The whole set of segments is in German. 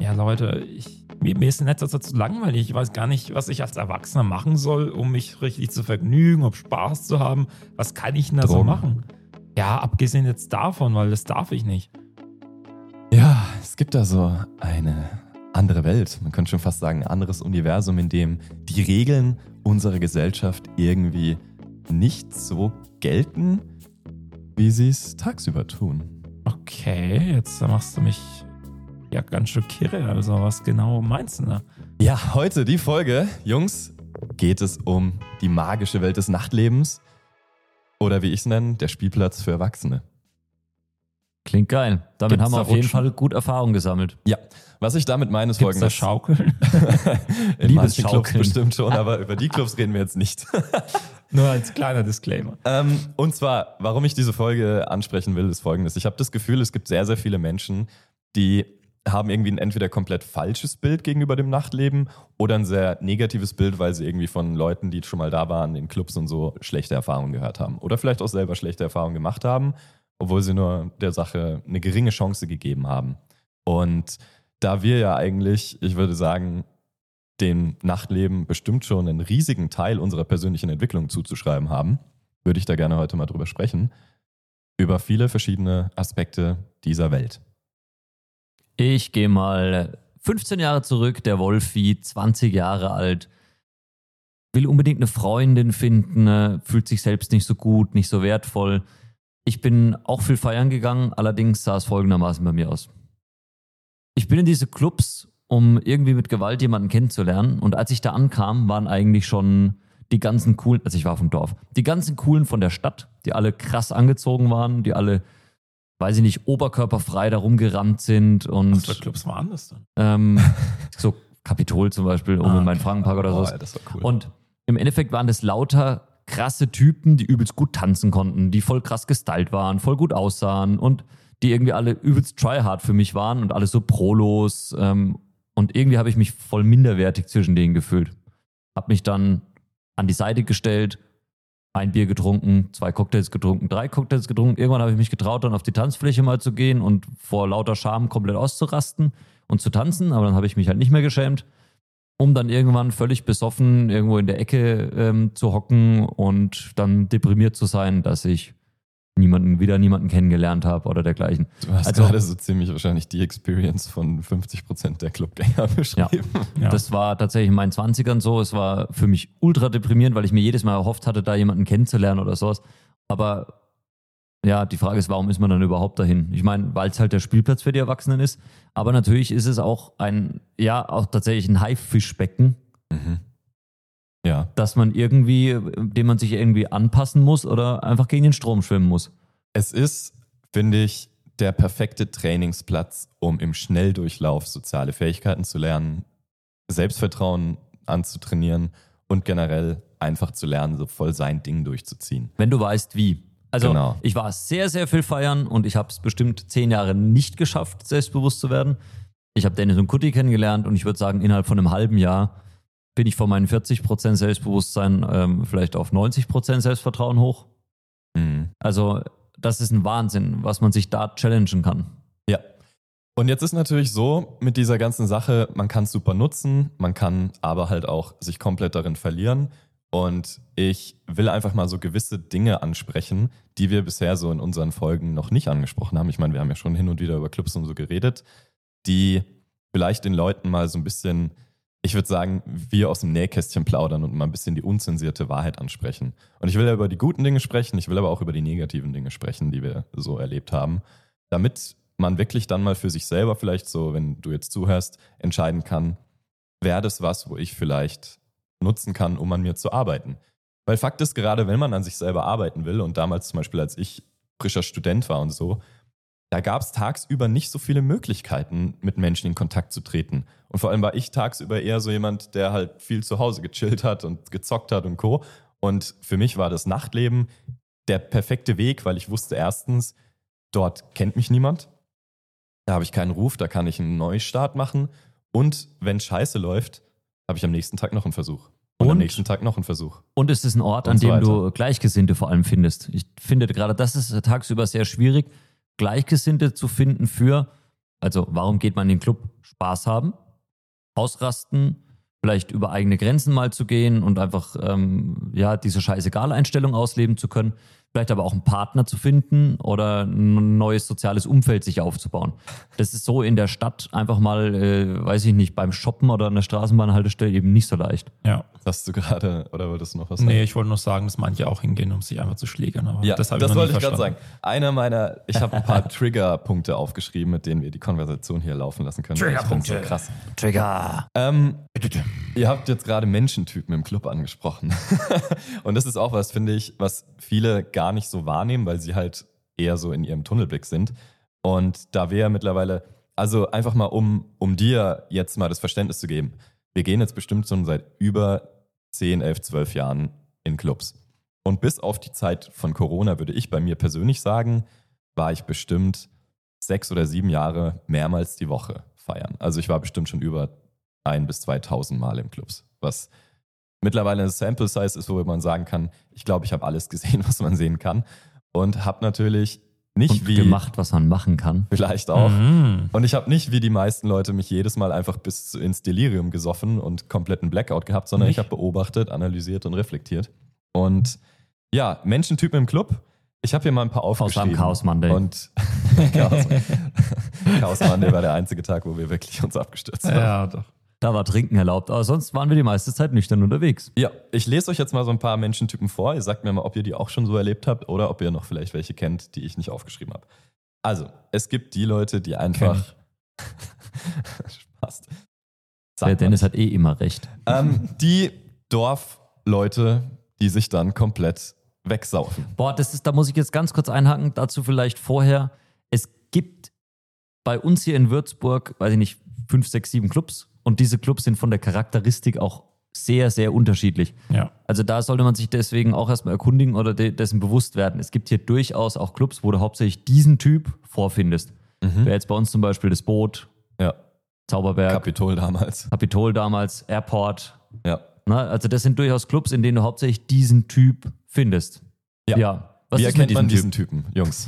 Ja, Leute, mir ist in letzter Zeit zu langweilig. Ich weiß gar nicht, was ich als Erwachsener machen soll, um mich richtig zu vergnügen, um Spaß zu haben. Was kann ich denn da so machen? Ja, abgesehen jetzt davon, weil das darf ich nicht. Ja, es gibt da so eine andere Welt. Man könnte schon fast sagen, ein anderes Universum, in dem die Regeln unserer Gesellschaft irgendwie nicht so gelten, wie sie es tagsüber tun. Okay, jetzt machst du mich ja ganz schön kirre. Also was genau meinst du da? Ja, heute die Folge, Jungs, geht es um die magische Welt des Nachtlebens oder wie ich es nenne, der Spielplatz für Erwachsene. Klingt geil. Damit Gibt's haben wir da auf jeden Rutschen? Fall gut Erfahrung gesammelt. Ja, was ich damit meine ist Gibt's da folgendes. Schaukeln? In manchen Clubs Liebesschaukeln. bestimmt schon, aber über die Clubs reden wir jetzt nicht. Nur als kleiner Disclaimer. Und zwar, warum ich diese Folge ansprechen will, ist folgendes. Ich habe das Gefühl, es gibt sehr, sehr viele Menschen, die haben irgendwie ein entweder komplett falsches Bild gegenüber dem Nachtleben oder ein sehr negatives Bild, weil sie irgendwie von Leuten, die schon mal da waren, in Clubs und so, schlechte Erfahrungen gehört haben. Oder vielleicht auch selber schlechte Erfahrungen gemacht haben, obwohl sie nur der Sache eine geringe Chance gegeben haben. Und da wir ja eigentlich, ich würde sagen, dem Nachtleben bestimmt schon einen riesigen Teil unserer persönlichen Entwicklung zuzuschreiben haben, würde ich da gerne heute mal drüber sprechen. Über viele verschiedene Aspekte dieser Welt. Ich gehe mal 15 Jahre zurück, der Wolfi, 20 Jahre alt, will unbedingt eine Freundin finden, fühlt sich selbst nicht so gut, nicht so wertvoll. Ich bin auch viel feiern gegangen, allerdings sah es folgendermaßen bei mir aus. Ich bin in diese Clubs, um irgendwie mit Gewalt jemanden kennenzulernen, und als ich da ankam, waren eigentlich schon die ganzen coolen, also ich war vom Dorf, die ganzen coolen von der Stadt, die alle krass angezogen waren, die alle, weiß ich nicht, oberkörperfrei da rumgerannt sind und Was für Clubs waren das dann? so Kapitol zum Beispiel, oben in meinem Frankenpark oder so. Das war cool. Und im Endeffekt waren das lauter krasse Typen, die übelst gut tanzen konnten, die voll krass gestylt waren, voll gut aussahen und die irgendwie alle übelst tryhard für mich waren und alles so Prolos. Und irgendwie habe ich mich voll minderwertig zwischen denen gefühlt. Hab mich dann an die Seite gestellt, ein Bier getrunken, 2 Cocktails getrunken, 3 Cocktails getrunken. Irgendwann habe ich mich getraut, dann auf die Tanzfläche mal zu gehen und vor lauter Scham komplett auszurasten und zu tanzen. Aber dann habe ich mich halt nicht mehr geschämt, um dann irgendwann völlig besoffen irgendwo in der Ecke zu hocken und dann deprimiert zu sein, dass ich wieder niemanden kennengelernt habe oder dergleichen. Du hast Also- gerade so ziemlich wahrscheinlich die Experience von 50% der Clubgänger beschrieben. Ja. Das war tatsächlich in meinen 20ern so. Es war für mich ultra deprimierend, weil ich mir jedes Mal erhofft hatte, da jemanden kennenzulernen oder sowas. Aber ja, die Frage ist, warum ist man dann überhaupt dahin? Ich meine, weil es halt der Spielplatz für die Erwachsenen ist. Aber natürlich ist es auch auch tatsächlich ein Haifischbecken, Ja. dass man irgendwie, dem man sich irgendwie anpassen muss oder einfach gegen den Strom schwimmen muss. Es ist, finde ich, der perfekte Trainingsplatz, um im Schnelldurchlauf soziale Fähigkeiten zu lernen, Selbstvertrauen anzutrainieren und generell einfach zu lernen, so voll sein Ding durchzuziehen. Wenn du weißt, wie. Also Genau. ich war sehr, sehr viel feiern und ich habe es bestimmt 10 Jahre nicht geschafft, selbstbewusst zu werden. Ich habe Dennis und Kutti kennengelernt und ich würde sagen, innerhalb von einem halben Jahr bin ich von meinen 40% Selbstbewusstsein vielleicht auf 90% Selbstvertrauen hoch. Mhm. Also das ist ein Wahnsinn, was man sich da challengen kann. Ja. Und jetzt ist natürlich so, mit dieser ganzen Sache, man kann es super nutzen, man kann aber halt auch sich komplett darin verlieren. Und ich will einfach mal so gewisse Dinge ansprechen, die wir bisher so in unseren Folgen noch nicht angesprochen haben. Ich meine, wir haben ja schon hin und wieder über Clubs und so geredet, die vielleicht den Leuten mal so ein bisschen, ich würde sagen, wir aus dem Nähkästchen plaudern und mal ein bisschen die unzensierte Wahrheit ansprechen. Und ich will ja über die guten Dinge sprechen, ich will aber auch über die negativen Dinge sprechen, die wir so erlebt haben, damit man wirklich dann mal für sich selber vielleicht so, wenn du jetzt zuhörst, entscheiden kann, wäre das was, wo ich vielleicht nutzen kann, um an mir zu arbeiten. Weil Fakt ist, gerade wenn man an sich selber arbeiten will, und damals zum Beispiel, als ich frischer Student war und so, da gab es tagsüber nicht so viele Möglichkeiten, mit Menschen in Kontakt zu treten. Und vor allem war ich tagsüber eher so jemand, der halt viel zu Hause gechillt hat und gezockt hat und Co. Und für mich war das Nachtleben der perfekte Weg, weil ich wusste erstens, dort kennt mich niemand, da habe ich keinen Ruf, da kann ich einen Neustart machen. Und wenn Scheiße läuft, habe ich am nächsten Tag noch einen Versuch. Und am nächsten Tag noch einen Versuch. Und es ist ein Ort, an Und so dem weiter. du Gleichgesinnte vor allem findest. Ich finde gerade, das ist tagsüber sehr schwierig, Gleichgesinnte zu finden also warum geht man in den Club? Spaß haben, ausrasten, vielleicht über eigene Grenzen mal zu gehen und einfach diese Scheißegal-Einstellung ausleben zu können. Vielleicht aber auch einen Partner zu finden oder ein neues soziales Umfeld sich aufzubauen. Das ist so in der Stadt einfach mal, weiß ich nicht, beim Shoppen oder an der Straßenbahnhaltestelle eben nicht so leicht. Ja. Hast du gerade, oder wolltest du noch was sagen? Nee, ich wollte nur sagen, dass manche auch hingehen, um sich einfach zu schlägern. Aber Ja, das das wollte ich gerade sagen. Ich habe ein paar Triggerpunkte aufgeschrieben, mit denen wir die Konversation hier laufen lassen können. Triggerpunkte. So krass. Trigger. Ihr habt jetzt gerade Menschentypen im Club angesprochen. Und das ist auch was, finde ich, was viele gar nicht so wahrnehmen, weil sie halt eher so in ihrem Tunnelblick sind. Und da wir mittlerweile, also einfach mal um dir jetzt mal das Verständnis zu geben, wir gehen jetzt bestimmt schon seit über 10, 11, 12 Jahren in Clubs. Und bis auf die Zeit von Corona würde ich bei mir persönlich sagen, war ich bestimmt 6 oder 7 Jahre mehrmals die Woche feiern. Also ich war bestimmt schon über 1.000 bis 2.000 Mal im Clubs, was mittlerweile eine Sample Size ist, wo man sagen kann, ich glaube, ich habe alles gesehen, was man sehen kann und habe natürlich nicht und gemacht, was man machen kann. Vielleicht auch. Und ich habe nicht wie die meisten Leute mich jedes Mal einfach bis ins Delirium gesoffen und kompletten Blackout gehabt, sondern ich habe beobachtet, analysiert und reflektiert. Und ja, Menschentypen im Club. Ich habe hier mal ein paar aufgeschrieben. Außer am Chaos Monday. Und Chaos Monday war der einzige Tag, wo wir wirklich uns abgestürzt haben. Ja, doch. Da war Trinken erlaubt, aber sonst waren wir die meiste Zeit nüchtern unterwegs. Ja, ich lese euch jetzt mal so ein paar Menschentypen vor. Ihr sagt mir mal, ob ihr die auch schon so erlebt habt oder ob ihr noch vielleicht welche kennt, die ich nicht aufgeschrieben habe. Also, es gibt die Leute, die einfach... Spaß. Der Dennis hat eh immer recht. Die Dorfleute, die sich dann komplett wegsaufen. Boah, da muss ich jetzt ganz kurz einhaken, dazu vielleicht vorher. Es gibt bei uns hier in Würzburg, weiß ich nicht, 5, 6, 7 Clubs. Und diese Clubs sind von der Charakteristik auch sehr, sehr unterschiedlich. Ja. Also da sollte man sich deswegen auch erstmal erkundigen oder dessen bewusst werden. Es gibt hier durchaus auch Clubs, wo du hauptsächlich diesen Typ vorfindest. Wäre jetzt bei uns zum Beispiel das Boot, Ja. Zauberberg, Kapitol damals, Airport. Ja. Na, also das sind durchaus Clubs, in denen du hauptsächlich diesen Typ findest. Ja. Was Wie ist erkennt mit man diesem diesen Typen, Jungs?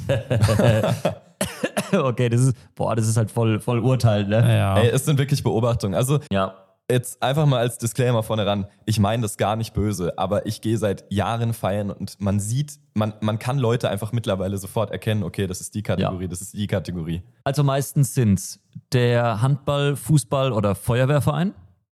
Okay, das ist halt voll Urteil, ne? Ja. Ey, es sind wirklich Beobachtungen. Also Ja. jetzt einfach mal als Disclaimer vorne ran. Ich meine das gar nicht böse, aber ich gehe seit Jahren feiern und man sieht, man kann Leute einfach mittlerweile sofort erkennen, okay, das ist die Kategorie, das ist die Kategorie. Also meistens sind's der Handball-, Fußball- oder Feuerwehrverein.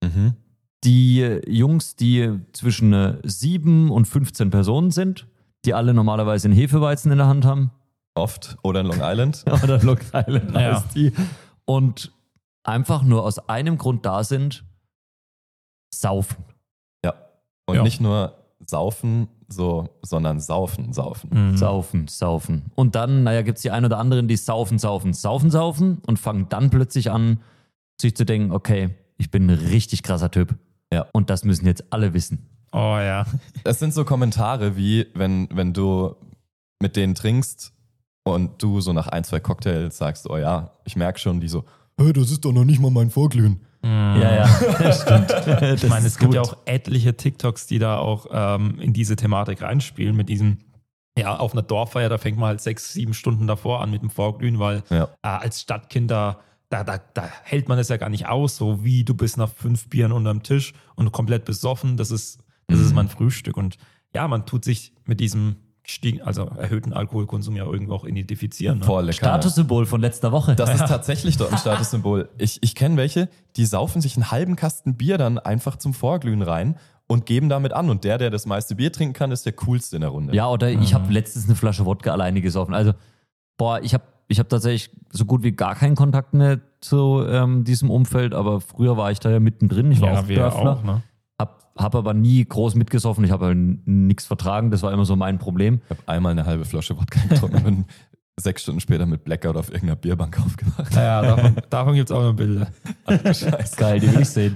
Die Jungs, die zwischen 7 und 15 Personen sind, die alle normalerweise einen Hefeweizen in der Hand haben. Oft. Oder in Long Island. Oder Long Island Ja. heißt die. Und einfach nur aus einem Grund da sind, saufen. Ja. Und Ja. nicht nur saufen, sondern saufen. Saufen. Und dann, gibt's die ein oder anderen, die saufen und fangen dann plötzlich an, sich zu denken, okay, ich bin ein richtig krasser Typ. Ja. Und das müssen jetzt alle wissen. Oh ja. Es sind so Kommentare wie, wenn du mit denen trinkst und du so nach 1, 2 Cocktails sagst, oh ja, ich merke schon, die so, hey, das ist doch noch nicht mal mein Vorglühen. Ja, das stimmt. Ich meine, es gibt ja auch etliche TikToks, die da auch in diese Thematik reinspielen, mit diesem, ja, auf einer Dorffeier, da fängt man halt 6, 7 Stunden davor an mit dem Vorglühen, weil als Stadtkind da hält man es ja gar nicht aus, so wie du bist nach 5 Bieren unterm Tisch und komplett besoffen, das ist mein Frühstück. Und ja, man tut sich mit diesem erhöhten Alkoholkonsum ja irgendwo auch identifizieren. Ne? Voll lecker. Statussymbol von letzter Woche. Das ist tatsächlich dort ein Statussymbol. Ich kenne welche, die saufen sich einen halben Kasten Bier dann einfach zum Vorglühen rein und geben damit an. Und der das meiste Bier trinken kann, ist der coolste in der Runde. Ja, oder ich habe letztens eine Flasche Wodka alleine gesoffen. Also, ich hab tatsächlich so gut wie gar keinen Kontakt mehr zu diesem Umfeld, aber früher war ich da ja mittendrin. Ich war auch wir Dörfler. auch, ne? Hab aber nie groß mitgesoffen. Ich habe halt nichts vertragen. Das war immer so mein Problem. Ich habe einmal eine halbe Flasche Wodka getrunken und bin 6 Stunden später mit Blackout auf irgendeiner Bierbank aufgewacht. Ja, davon gibt es auch noch Bilder. Scheiße. Geil, die will ich sehen.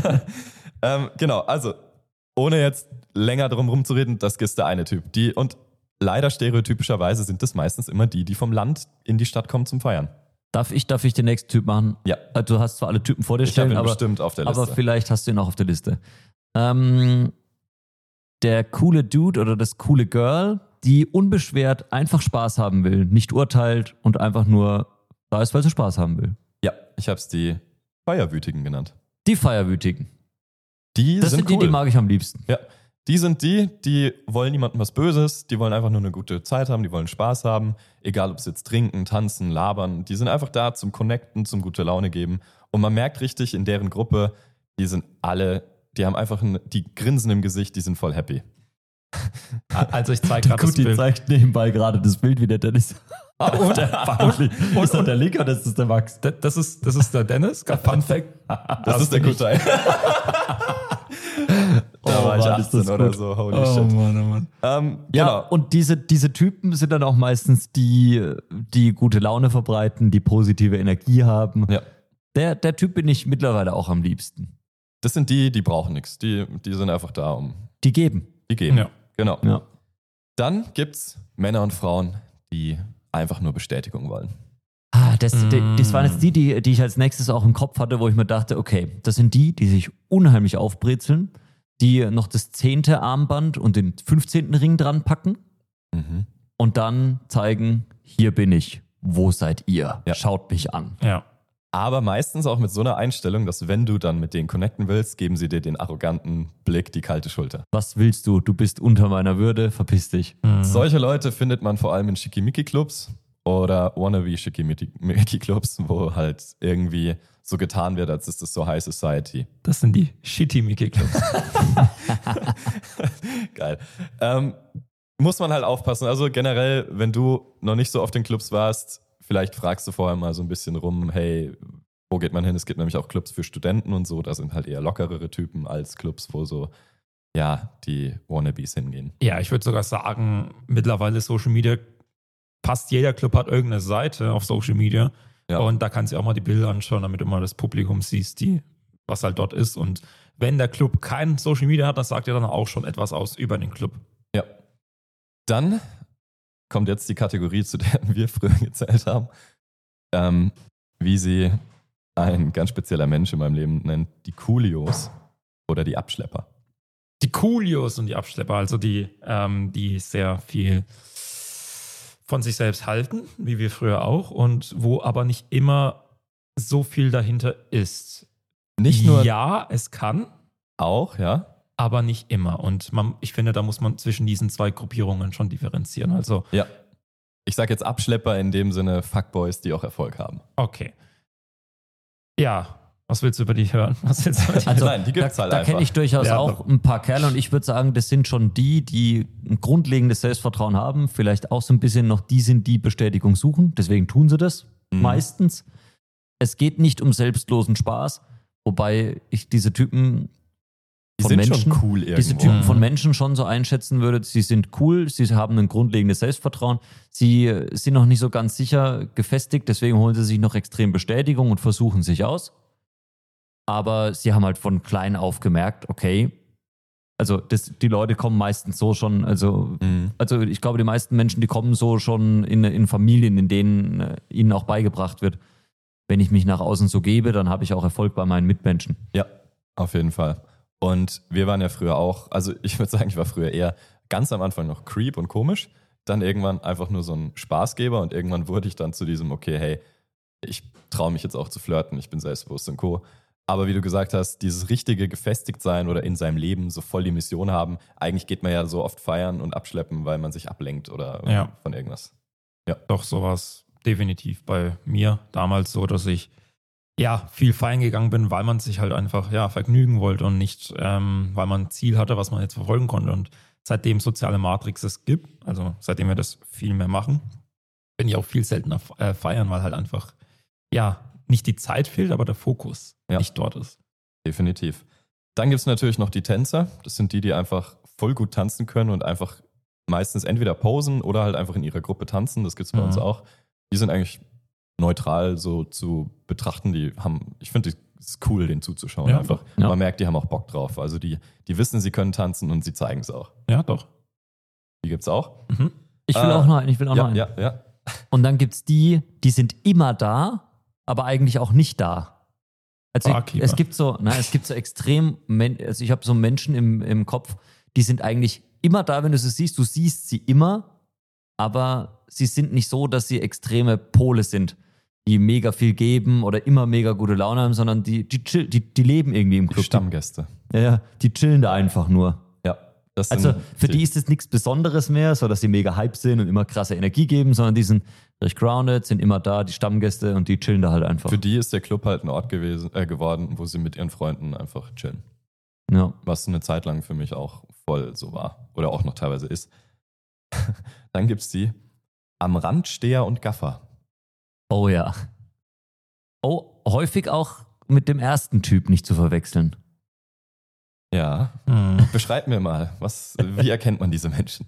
Genau, also ohne jetzt länger drum rumzureden, das ist der eine Typ. Und leider stereotypischerweise sind das meistens immer die vom Land in die Stadt kommen zum Feiern. Darf ich den nächsten Typ machen? Ja. Du hast zwar alle Typen vor dir Ich habe stellen, ihn aber, bestimmt auf der Liste. aber vielleicht hast du ihn auch auf der Liste. Der coole Dude oder das coole Girl, die unbeschwert einfach Spaß haben will, nicht urteilt und einfach nur da ist, weil sie Spaß haben will. Ja, ich hab's, die Feierwütigen genannt. Die Feierwütigen. Die Das sind die, cool. die mag ich am liebsten. Ja, die sind die wollen niemandem was Böses, die wollen einfach nur eine gute Zeit haben, die wollen Spaß haben, egal ob sie jetzt trinken, tanzen, labern, die sind einfach da zum Connecten, zum gute Laune geben. Und man merkt richtig in deren Gruppe, die haben einfach die Grinsen im Gesicht, die sind voll happy. Also ich zeige gerade das Bild. zeigt nebenbei gerade das Bild, wie der Dennis. Und Ist das der Link oder ist das der Max? das ist der Dennis. Fun Fact. Das ist der gute Teil. Da war ich 18 oder so, holy shit. Mann. Ja, Genau. und diese Typen sind dann auch meistens die gute Laune verbreiten, die positive Energie haben. Ja. Der Typ bin ich mittlerweile auch am liebsten. Das sind die brauchen nichts. Die sind einfach da, um Die geben. die geben. Ja. Genau. Ja. Dann gibt's Männer und Frauen, die einfach nur Bestätigung wollen. Das waren jetzt die ich als nächstes auch im Kopf hatte, wo ich mir dachte, okay, das sind die sich unheimlich aufbrezeln, die noch das 10. Armband und den 15. Ring dran packen Mhm. und dann zeigen, hier bin ich, wo seid ihr? Ja. Schaut mich an. Ja. Aber meistens auch mit so einer Einstellung, dass wenn du dann mit denen connecten willst, geben sie dir den arroganten Blick, die kalte Schulter. Was willst du? Du bist unter meiner Würde, verpiss dich. Solche Leute findet man vor allem in Schickimicki-Clubs oder Wannabe-Schickimicki-Clubs, wo halt irgendwie so getan wird, als ist das so High Society. Das sind die Shitty-Mickey-Clubs. Geil. Muss man halt aufpassen. Also generell, wenn du noch nicht so oft in Clubs warst, vielleicht fragst du vorher mal so ein bisschen rum, hey, wo geht man hin? Es gibt nämlich auch Clubs für Studenten und so. Da sind halt eher lockerere Typen als Clubs, wo so, ja, die Wannabes hingehen. Ja, ich würde sogar sagen, mittlerweile Social Media, fast jeder Club hat irgendeine Seite auf Social Media. Ja. Und da kannst du auch mal die Bilder anschauen, damit du mal das Publikum siehst, was halt dort ist. Und wenn der Club kein Social Media hat, das sagt ja dann auch schon etwas aus über den Club. Ja. Dann kommt jetzt die Kategorie, zu der wir früher gezählt haben, wie sie ein ganz spezieller Mensch in meinem Leben nennt, die Coolios oder die Abschlepper. Die Coolios und die Abschlepper, also die sehr viel von sich selbst halten, wie wir früher auch, und wo aber nicht immer so viel dahinter ist. Nicht nur Ja, es kann, auch, ja. aber nicht immer. Und ich finde, da muss man zwischen diesen zwei Gruppierungen schon differenzieren. Also, Ja. Ich sage jetzt Abschlepper in dem Sinne Fuckboys, die auch Erfolg haben. okay. Ja, was willst du über die hören? Was willst du über die Also, Nein, die gibt's halt da einfach. kenne ich durchaus Ja, auch ein paar Kerle und ich würde sagen, das sind schon die ein grundlegendes Selbstvertrauen haben, vielleicht auch so ein bisschen noch die sind, die Bestätigung suchen, deswegen tun sie das meistens. Es geht nicht um selbstlosen Spaß, wobei ich diese Typen Die von sind Menschen, schon cool irgendwo. diese Typen von Menschen schon so einschätzen würde, sie sind cool, sie haben ein grundlegendes Selbstvertrauen, sie sind noch nicht so ganz sicher gefestigt, deswegen holen sie sich noch extrem Bestätigung und versuchen sich aus. Aber sie haben halt von klein auf gemerkt, okay, also die Leute kommen meistens so schon, also ich glaube, die meisten Menschen, die kommen so schon in Familien, in denen ihnen auch beigebracht wird, wenn ich mich nach außen so gebe, dann habe ich auch Erfolg bei meinen Mitmenschen. Ja, auf jeden Fall. Und wir waren ja früher auch, also ich würde sagen, ich war früher eher ganz am Anfang noch Creep und komisch, dann irgendwann einfach nur so ein Spaßgeber und irgendwann wurde ich dann zu diesem, okay, hey, ich traue mich jetzt auch zu flirten, ich bin selbstbewusst und Co. Aber wie du gesagt hast, dieses richtige Gefestigtsein oder in seinem Leben so voll die Mission haben, eigentlich geht man ja so oft feiern und abschleppen, weil man sich ablenkt oder Ja. von irgendwas. Doch, sowas definitiv bei mir damals so, dass ich viel feiern gegangen bin, weil man sich halt einfach vergnügen wollte und nicht, weil man ein Ziel hatte, was man jetzt verfolgen konnte. Und seitdem soziale Matrix es gibt, also seitdem wir das viel mehr machen, bin ich auch viel seltener feiern, weil halt einfach, nicht die Zeit fehlt, aber der Fokus nicht dort ist. Definitiv. Dann gibt es natürlich noch die Tänzer. Das sind die einfach voll gut tanzen können und einfach meistens entweder posen oder halt einfach in ihrer Gruppe tanzen. Das gibt es bei uns auch. Die sind eigentlich neutral so zu betrachten. Ich finde, es ist cool, denen zuzuschauen. Ja, einfach. ja. Man merkt, die haben auch Bock drauf. Also die wissen, sie können tanzen und sie zeigen es auch. Ja, doch. Die gibt es auch. Ich will auch noch einen. Ja. Und dann gibt's die sind immer da, aber eigentlich auch nicht da. Also Barkeeper. es gibt so extrem, also ich habe so Menschen im Kopf, die sind eigentlich immer da, wenn du sie siehst. Du siehst sie immer, aber sie sind nicht so, dass sie extreme Pole sind. die mega viel geben oder immer mega gute Laune haben, sondern die leben irgendwie im Die Club. Stammgäste. Ja, die chillen da einfach nur. Ja. Das Also sind für die ist es nichts Besonderes mehr, so dass sie mega hype sind und immer krasse Energie geben, sondern die sind recht grounded, sind immer da, die Stammgäste, und die chillen da halt einfach. Für die ist der Club halt ein Ort geworden, wo sie mit ihren Freunden einfach chillen. Ja. Was eine Zeit lang für mich auch voll so war. Oder auch noch teilweise ist. Dann gibt's die am Rand Steher und Gaffer. Oh ja. Oh, häufig auch mit dem ersten Typ nicht zu verwechseln. Ja. Beschreib mir mal, wie erkennt man diese Menschen?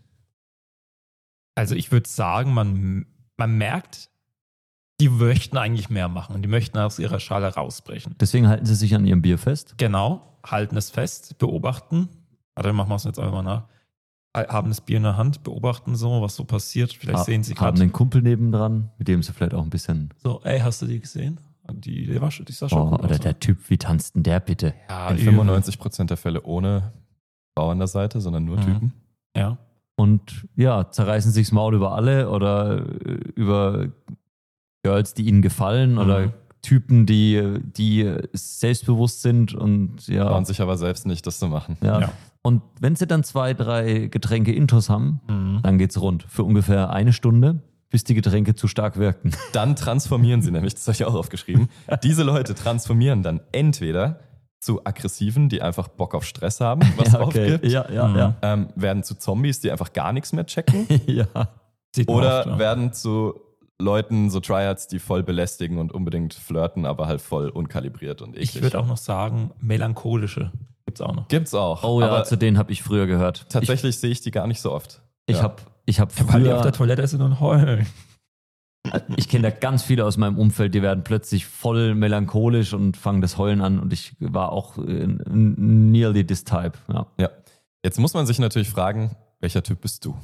Also ich würde sagen, man merkt, die möchten eigentlich mehr machen. Die möchten aus ihrer Schale rausbrechen. Deswegen halten sie sich an ihrem Bier fest. Genau, halten es fest, beobachten. Warte, machen wir es jetzt einfach mal nach. Haben das Bier in der Hand, beobachten so, was so passiert. Vielleicht sehen sie Haben gerade einen Kumpel nebendran, mit dem sie vielleicht auch ein bisschen... so, ey, hast du die gesehen? Die sah schon gut oder aus. der Typ, wie tanzt denn der bitte? Ja, In 95% der Fälle ohne Frau an der Seite, sondern nur Typen. Ja. Und ja, zerreißen sich's Maul über alle oder über Girls, die ihnen gefallen oder Typen, die selbstbewusst sind und ja. Trauen sich aber selbst nicht, das zu machen. Ja. Ja. Und wenn sie dann 2, 3 Getränke Intus haben, dann geht's rund. Für ungefähr 1 Stunde, bis die Getränke zu stark wirken. Dann transformieren sie nämlich, das habe ich auch aufgeschrieben, diese Leute transformieren dann entweder zu Aggressiven, die einfach Bock auf Stress haben, was aufgibt, Ja. werden zu Zombies, die einfach gar nichts mehr checken, Ja. Sieht man oder oft, ja. werden zu Leuten, so Tryhards, die voll belästigen und unbedingt flirten, aber halt voll unkalibriert und eklig. Ich würde auch noch sagen, melancholische gibt's auch noch. Gibt's auch. Oh ja, aber zu denen habe ich früher gehört. tatsächlich sehe ich die gar nicht so oft. Ich Ja. habe Weil die auf der früher, Toilette sind und heulen. ich kenne da ganz viele aus meinem Umfeld, die werden plötzlich voll melancholisch und fangen das Heulen an, und ich war auch nearly this type. Ja. Ja. Jetzt muss man sich natürlich fragen, welcher Typ bist du?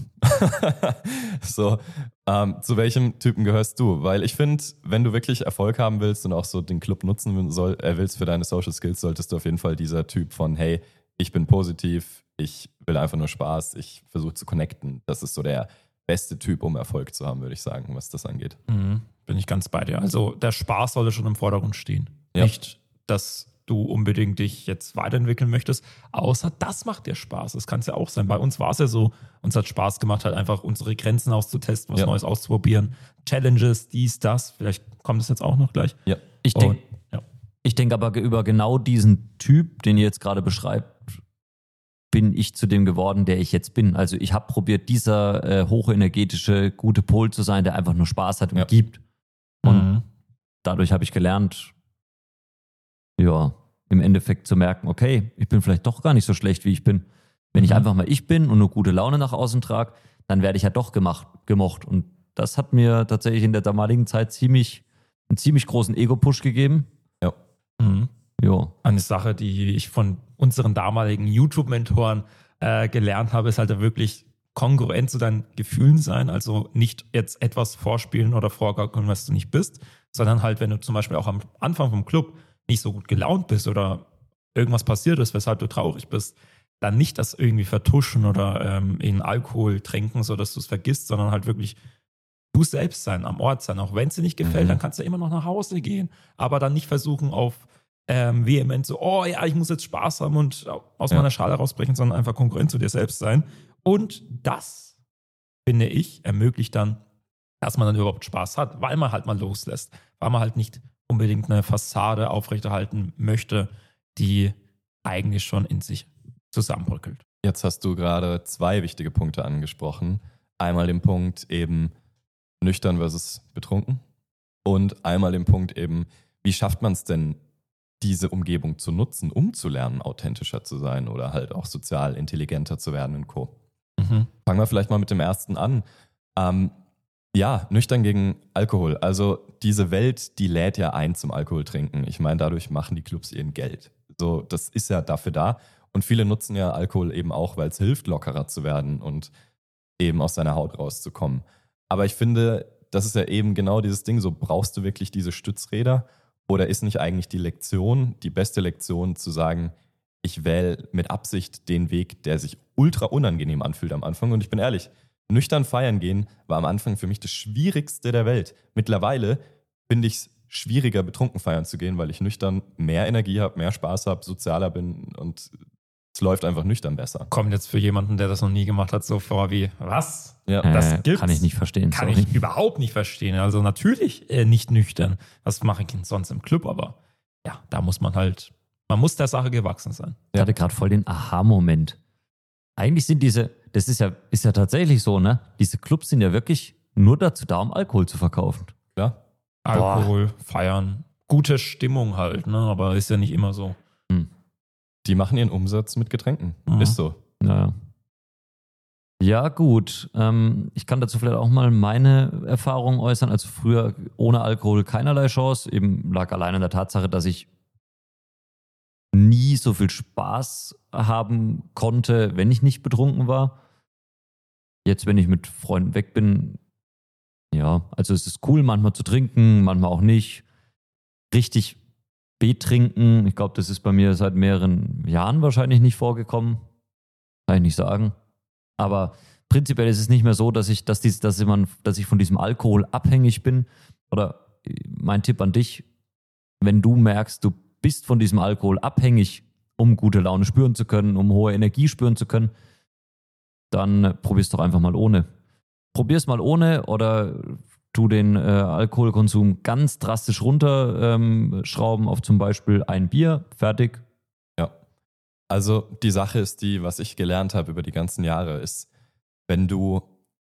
So, zu welchem Typen gehörst du? Weil ich finde, wenn du wirklich Erfolg haben willst und auch so den Club nutzen willst für deine Social Skills, solltest du auf jeden Fall dieser Typ von, hey, ich bin positiv, ich will einfach nur Spaß, ich versuche zu connecten. Das ist so der beste Typ, um Erfolg zu haben, würde ich sagen, was das angeht. Bin ich ganz bei dir. Also der Spaß sollte schon im Vordergrund stehen. Ja. Nicht, dass du unbedingt dich jetzt weiterentwickeln möchtest, außer das macht dir Spaß. Das kann es ja auch sein. Bei uns war es ja so, uns hat Spaß gemacht, halt einfach unsere Grenzen auszutesten, was Neues auszuprobieren. Challenges, dies, das. Vielleicht kommt es jetzt auch noch gleich. Ja. Ich denke aber über genau diesen Typ, den ihr jetzt gerade beschreibt, bin ich zu dem geworden, der ich jetzt bin. Also ich habe probiert, dieser hochenergetische, gute Pol zu sein, der einfach nur Spaß hat und gibt. Und dadurch habe ich gelernt, ja, im Endeffekt zu merken, okay, ich bin vielleicht doch gar nicht so schlecht, wie ich bin. Wenn ich einfach mal ich bin und nur gute Laune nach außen trage, dann werde ich ja doch gemocht. Und das hat mir tatsächlich in der damaligen Zeit einen ziemlich großen Ego-Push gegeben. Ja. Ja. Eine Sache, die ich von unseren damaligen YouTube-Mentoren gelernt habe, ist halt wirklich kongruent zu deinen Gefühlen sein. Also nicht jetzt etwas vorspielen oder vorgaukeln, was du nicht bist, sondern halt, wenn du zum Beispiel auch am Anfang vom Club nicht so gut gelaunt bist oder irgendwas passiert ist, weshalb du traurig bist, dann nicht das irgendwie vertuschen oder in Alkohol tränken, sodass du es vergisst, sondern halt wirklich du selbst sein, am Ort sein. Auch wenn es dir nicht gefällt, dann kannst du immer noch nach Hause gehen, aber dann nicht versuchen auf vehement so, oh ja, ich muss jetzt Spaß haben und aus meiner Schale rausbrechen, sondern einfach konkurrent zu dir selbst sein. Und das, finde ich, ermöglicht dann, dass man dann überhaupt Spaß hat, weil man halt mal loslässt, weil man halt nicht unbedingt eine Fassade aufrechterhalten möchte, die eigentlich schon in sich zusammenbröckelt. Jetzt hast du gerade 2 wichtige Punkte angesprochen. Einmal den Punkt eben nüchtern versus betrunken und einmal den Punkt eben, wie schafft man es denn, diese Umgebung zu nutzen, um zu lernen, authentischer zu sein oder halt auch sozial intelligenter zu werden und Co. Fangen wir vielleicht mal mit dem ersten an. Ja, nüchtern gegen Alkohol. Also diese Welt, die lädt ja ein zum Alkohol trinken. Ich meine, dadurch machen die Clubs ihren Geld. So, das ist ja dafür da. Und viele nutzen ja Alkohol eben auch, weil es hilft, lockerer zu werden und eben aus seiner Haut rauszukommen. Aber ich finde, das ist ja eben genau dieses Ding, so brauchst du wirklich diese Stützräder oder ist nicht eigentlich die beste Lektion zu sagen, ich wähle mit Absicht den Weg, der sich ultra unangenehm anfühlt am Anfang. Und ich bin ehrlich, nüchtern feiern gehen war am Anfang für mich das Schwierigste der Welt. Mittlerweile finde ich es schwieriger, betrunken feiern zu gehen, weil ich nüchtern mehr Energie habe, mehr Spaß habe, sozialer bin und es läuft einfach nüchtern besser. Kommt jetzt für jemanden, der das noch nie gemacht hat, so vor wie, was? Ja. Das gibt's? Kann ich nicht verstehen. Kann sorry. ich überhaupt nicht verstehen. Also natürlich nicht nüchtern. Das mache ich sonst im Club, aber ja, da muss man muss der Sache gewachsen sein. Ich hatte gerade voll den Aha-Moment. Eigentlich sind das ist ja tatsächlich so, ne? Diese Clubs sind ja wirklich nur dazu da, um Alkohol zu verkaufen. Ja. Alkohol, feiern, gute Stimmung halt, ne? Aber ist ja nicht immer so. Die machen ihren Umsatz mit Getränken. Mhm. Ist so. Naja. Ja, gut. Ich kann dazu vielleicht auch mal meine Erfahrungen äußern. Also früher ohne Alkohol keinerlei Chance. Eben lag allein an der Tatsache, dass ich nie so viel Spaß haben konnte, wenn ich nicht betrunken war. Jetzt, wenn ich mit Freunden weg bin, ja, also es ist cool, manchmal zu trinken, manchmal auch nicht. Richtig betrinken, ich glaube, das ist bei mir seit mehreren Jahren wahrscheinlich nicht vorgekommen. Kann ich nicht sagen. Aber prinzipiell ist es nicht mehr so, dass ich von diesem Alkohol abhängig bin. Oder mein Tipp an dich, wenn du merkst, du bist von diesem Alkohol abhängig, um gute Laune spüren zu können, um hohe Energie spüren zu können, dann probier's doch einfach mal ohne. Probier's mal ohne oder tu den Alkoholkonsum ganz drastisch runterschrauben auf zum Beispiel ein Bier, fertig. Ja. Also die Sache ist die, was ich gelernt habe über die ganzen Jahre, ist, wenn du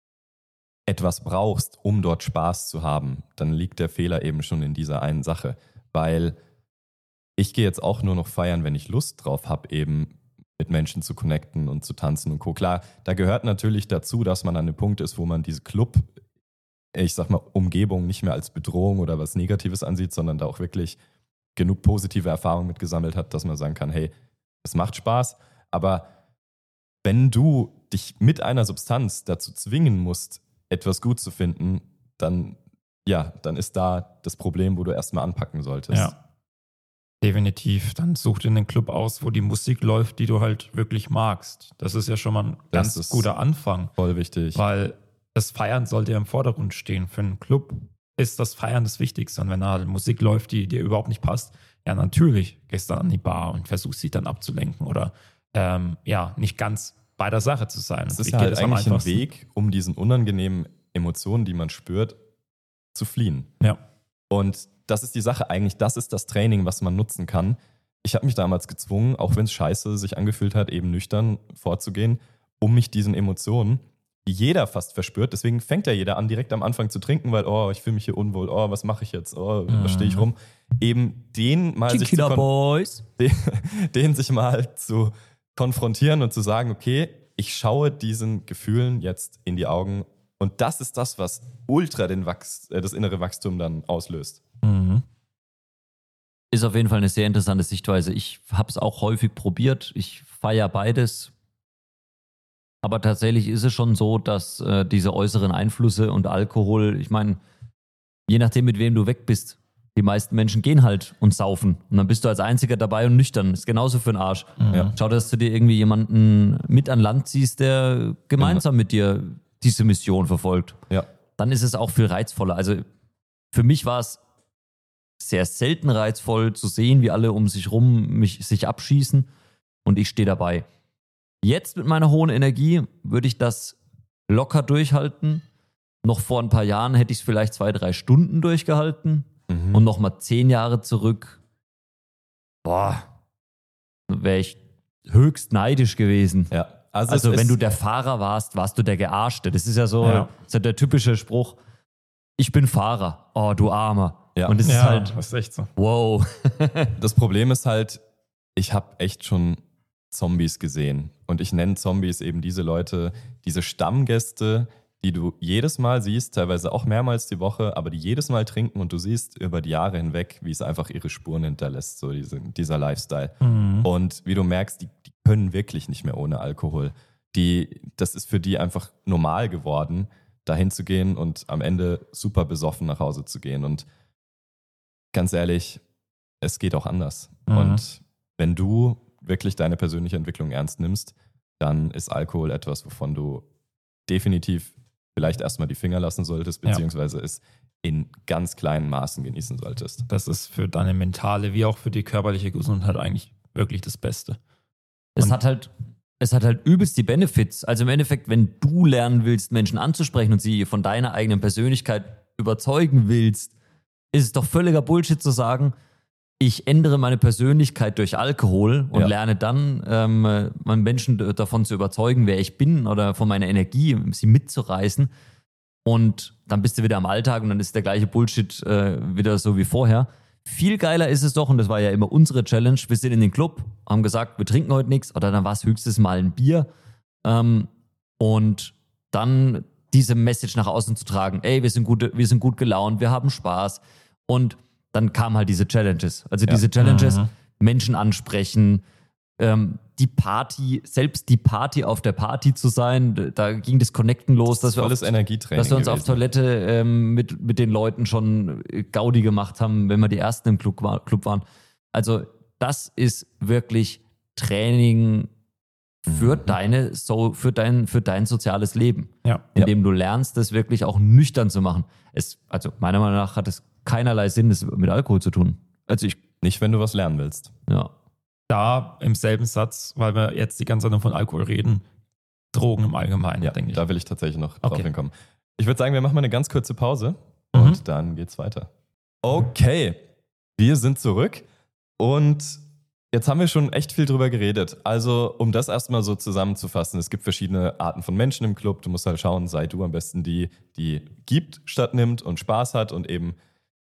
etwas brauchst, um dort Spaß zu haben, dann liegt der Fehler eben schon in dieser einen Sache. Weil ich gehe jetzt auch nur noch feiern, wenn ich Lust drauf habe, eben mit Menschen zu connecten und zu tanzen und Co. Klar, da gehört natürlich dazu, dass man an einem Punkt ist, wo man diese Club, ich sag mal, Umgebung nicht mehr als Bedrohung oder was Negatives ansieht, sondern da auch wirklich genug positive Erfahrungen mitgesammelt hat, dass man sagen kann, hey, es macht Spaß, aber wenn du dich mit einer Substanz dazu zwingen musst, etwas gut zu finden, dann ist da das Problem, wo du erstmal anpacken solltest. Ja. Definitiv. Dann such dir einen Club aus, wo die Musik läuft, die du halt wirklich magst. Das ist ja schon mal ein ganz guter Anfang. Voll wichtig. Weil das Feiern sollte ja im Vordergrund stehen. Für einen Club ist das Feiern das Wichtigste. Und wenn da halt Musik läuft, die dir überhaupt nicht passt, ja, natürlich gehst du an die Bar und versuchst dich dann abzulenken oder nicht ganz bei der Sache zu sein. Das ist ja halt eigentlich ein Weg, um diesen unangenehmen Emotionen, die man spürt, zu fliehen. Ja. Und das ist die Sache eigentlich, das ist das Training, was man nutzen kann. Ich habe mich damals gezwungen, auch wenn es scheiße sich angefühlt hat, eben nüchtern vorzugehen, um mich diesen Emotionen, die jeder fast verspürt, deswegen fängt ja jeder an, direkt am Anfang zu trinken, weil, ich fühle mich hier unwohl, was mache ich jetzt, was stehe ich rum, eben den sich mal zu konfrontieren und zu sagen, okay, ich schaue diesen Gefühlen jetzt in die Augen und das ist das, was ultra das innere Wachstum dann auslöst. Mhm. Ist auf jeden Fall eine sehr interessante Sichtweise. Ich habe es auch häufig probiert. Ich feiere beides. Aber tatsächlich ist es schon so, dass diese äußeren Einflüsse und Alkohol, ich meine, je nachdem, mit wem du weg bist, die meisten Menschen gehen halt und saufen. Und dann bist du als Einziger dabei und nüchtern. Ist genauso für den Arsch. Mhm. Ja. Schau, dass du dir irgendwie jemanden mit an Land ziehst, der gemeinsam mit dir diese Mission verfolgt. Ja. Dann ist es auch viel reizvoller. Also für mich war es sehr selten reizvoll zu sehen, wie alle um sich rum sich abschießen und ich stehe dabei. Jetzt mit meiner hohen Energie würde ich das locker durchhalten. Noch vor ein paar Jahren hätte ich es vielleicht 2-3 Stunden durchgehalten und nochmal 10 Jahre zurück. Wäre ich höchst neidisch gewesen. Ja. Also wenn du der Fahrer warst, warst du der Gearschte. Das ist ja so das ist ja der typische Spruch, ich bin Fahrer, oh du Armer. Ja. Und das ist halt, das ist echt so. wow. Das Problem ist halt, ich habe echt schon Zombies gesehen. Und ich nenne Zombies eben diese Leute, diese Stammgäste, die du jedes Mal siehst, teilweise auch mehrmals die Woche, aber die jedes Mal trinken und du siehst über die Jahre hinweg, wie es einfach ihre Spuren hinterlässt, so dieser Lifestyle. Mhm. Und wie du merkst, die können wirklich nicht mehr ohne Alkohol. Das ist für die einfach normal geworden, dahin zu gehen und am Ende super besoffen nach Hause zu gehen. Und ganz ehrlich, es geht auch anders. Mhm. Und wenn du wirklich deine persönliche Entwicklung ernst nimmst, dann ist Alkohol etwas, wovon du definitiv vielleicht erstmal die Finger lassen solltest, beziehungsweise es in ganz kleinen Maßen genießen solltest. Das ist für deine mentale wie auch für die körperliche Gesundheit eigentlich wirklich das Beste. Es hat halt übelst die Benefits. Also im Endeffekt, wenn du lernen willst, Menschen anzusprechen und sie von deiner eigenen Persönlichkeit überzeugen willst, ist es doch völliger Bullshit zu sagen, ich ändere meine Persönlichkeit durch Alkohol und lerne dann, meinen Menschen davon zu überzeugen, wer ich bin oder von meiner Energie, sie mitzureißen. Und dann bist du wieder am Alltag und dann ist der gleiche Bullshit wieder so wie vorher. Viel geiler ist es doch, und das war ja immer unsere Challenge, wir sind in den Club, haben gesagt, wir trinken heute nichts oder dann war es höchstens mal ein Bier und dann diese Message nach außen zu tragen, ey, wir sind gut gelaunt, wir haben Spaß und dann kamen halt diese Challenges. Also diese Challenges, Menschen ansprechen, die Party auf der Party zu sein, da ging das Connecten los, dass wir uns auf Toilette mit den Leuten schon Gaudi gemacht haben, wenn wir die Ersten im Club waren. Also das ist wirklich Training für dein soziales Leben, indem du lernst, das wirklich auch nüchtern zu machen. Also meiner Meinung nach hat es keinerlei Sinn, das mit Alkohol zu tun. Nicht, wenn du was lernen willst. Ja. Da im selben Satz, weil wir jetzt die ganze Zeit nur von Alkohol reden, Drogen im Allgemeinen, denke ich. Da will ich tatsächlich noch drauf hinkommen. Ich würde sagen, wir machen mal eine ganz kurze Pause und dann geht's weiter. Okay, wir sind zurück und jetzt haben wir schon echt viel drüber geredet. Also, um das erstmal so zusammenzufassen, es gibt verschiedene Arten von Menschen im Club. Du musst halt schauen, sei du am besten die gibt statt nimmt und Spaß hat und eben,